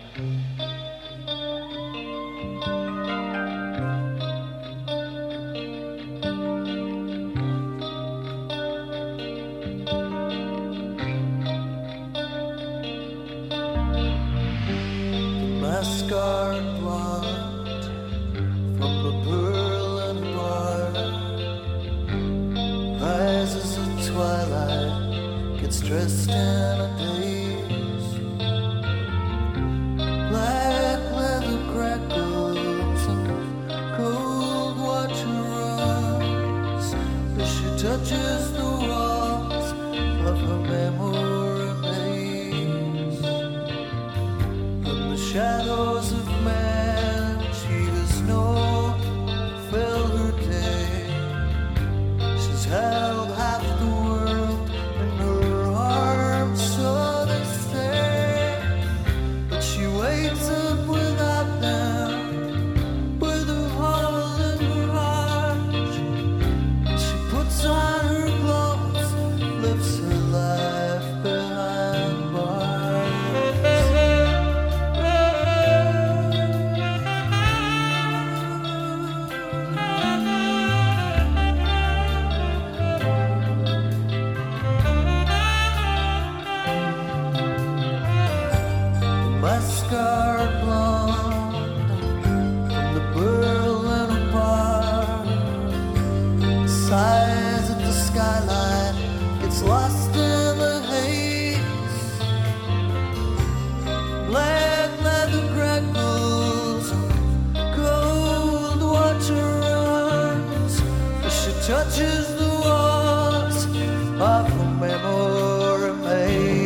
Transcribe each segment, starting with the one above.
Scarred blonde from the Berlin bar rises at twilight, gets dressed in a daze. Black leather crackles and cold water runs as she touches the walls of her memory maze. Shadows of man, she has known, fell her day. She's held half the world in her arms, so they say. But she wakes up without them, with her hole in her heart. She puts on her clothes, lives her life behind bars. Scarred blonde from the Berlin bar sighs at the skyline, gets lost in the haze. Black leather crackles, cold water runs as she touches the walls of her memory maze.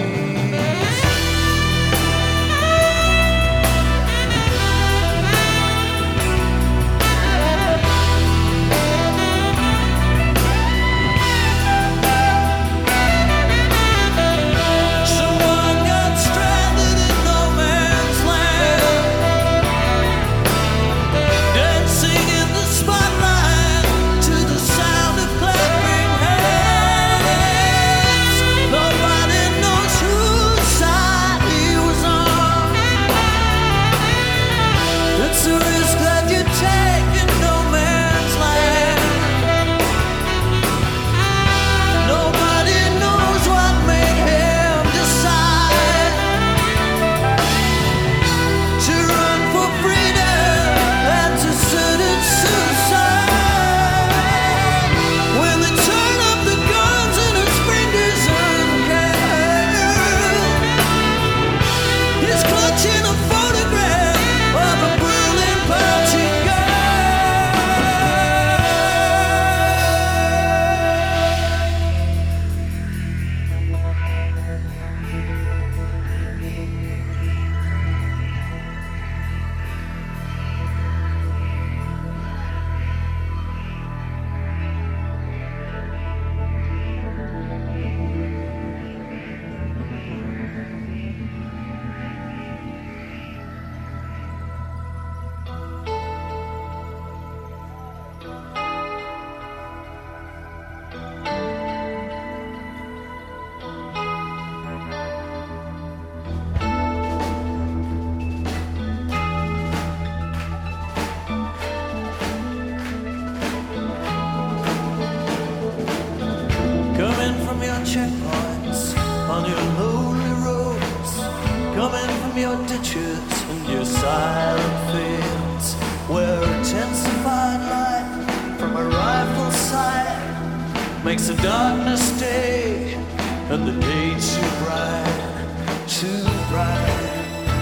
Checkpoints on your lonely roads, coming from your ditches and your silent fields, where intensified light from a rifle sight makes the darkness stay and the day too bright, too bright,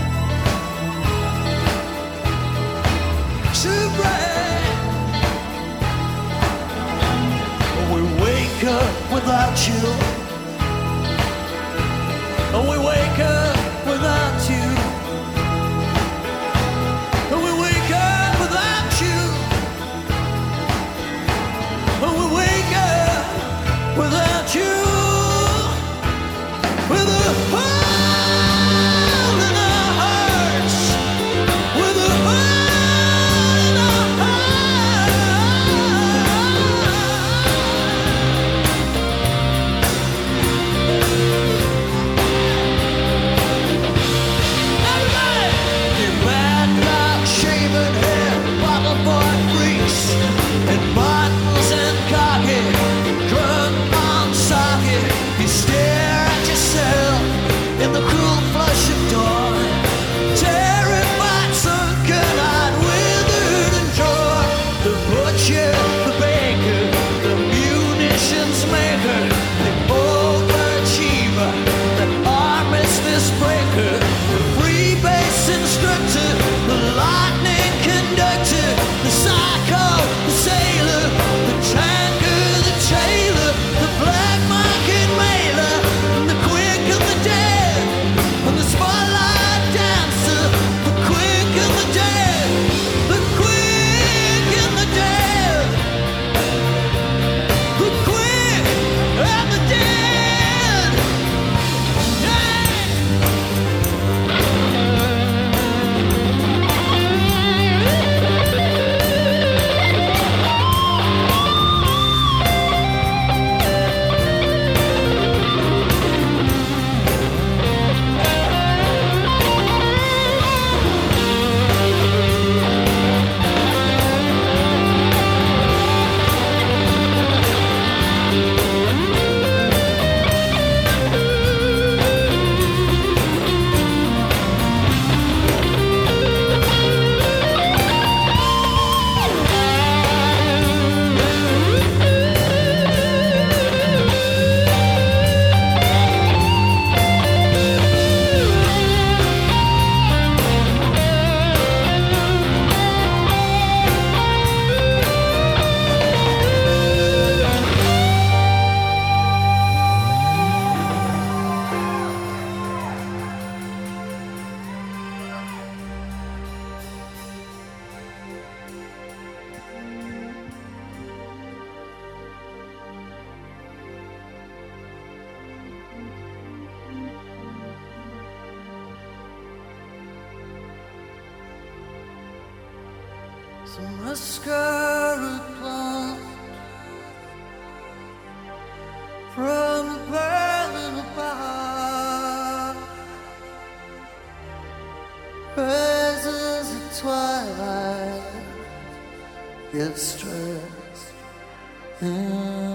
too bright. We wake up without you. And we wake up without you. And we wake up without you. And we wake up without you. With a heart some mascara cloth from a burning bar, rises at twilight, get stressed.